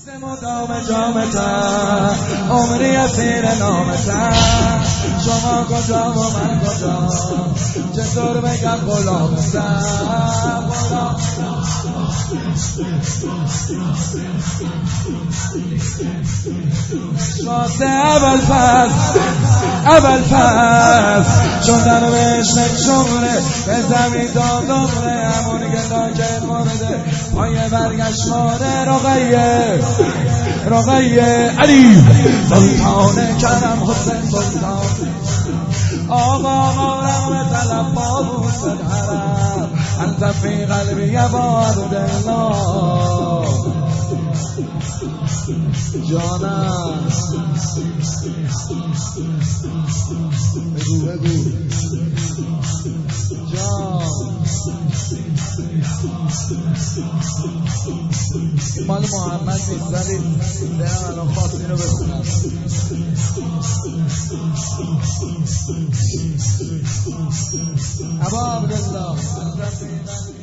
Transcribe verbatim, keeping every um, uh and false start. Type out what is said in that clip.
مدام جامتن عمری اسیر نامتن شما کجا و من کجا چطور بگم غلامتن غلام شاسه اول فصل اول فصل چون در بهش نکشمره به زمین دادمره همونی که داکت مورده پای برگشت ماره رقیه رقیه علی سلطان کرم حسین سلطان آقا مارم به طلب بابون سدهرم انت فی قلبی عباد الله جانم بگو بگو جان مال محمد نیست ولی برم الان خاطری رو بخونم ابا عبدالله